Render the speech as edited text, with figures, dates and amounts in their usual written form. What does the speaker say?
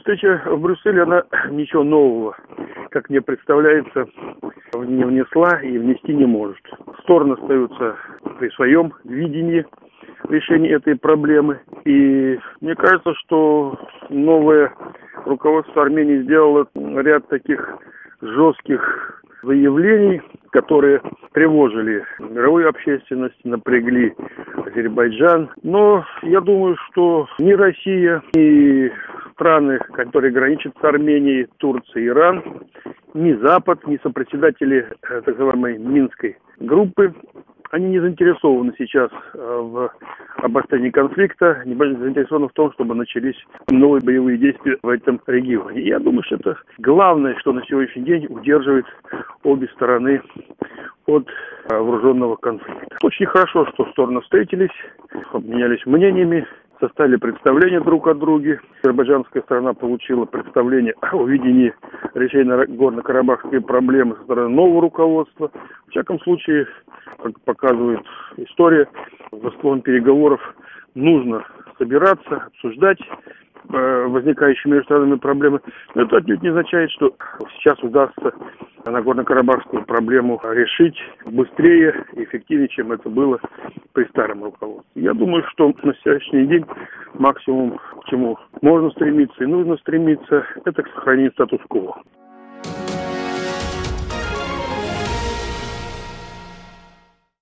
встреча в Брюсселе, она ничего нового, как мне представляется, не внесла и внести не может. Стороны остаются при своем видении решения этой проблемы. И мне кажется, что новое руководство Армении сделало ряд таких жестких заявлений, которые тревожили мировую общественность, напрягли Азербайджан. Но я думаю, что ни Россия, ни страны, которые граничат с Арменией, Турция, Иран, ни Запад, ни сопредседатели так называемой Минской группы, они не заинтересованы сейчас в обострении конфликта, не заинтересованы в том, чтобы начались новые боевые действия в этом регионе. Я думаю, что это главное, что на сегодняшний день удерживает обе стороны от вооруженного конфликта. Очень хорошо, что стороны встретились, обменялись мнениями, составили представление друг о друге. Азербайджанская сторона получила представление о видении решения горно-карабахской проблемы со стороны нового руководства. В всяком случае, как показывает история, за столом переговоров нужно собираться, обсуждать возникающие между странами проблемы. Но это отнюдь не означает, что сейчас удастся Нагорно-Карабахскую проблему решить быстрее и эффективнее, чем это было при старом руководстве. Я думаю, что на сегодняшний день максимум, к чему можно стремиться и нужно стремиться, это к сохранению статус-кво.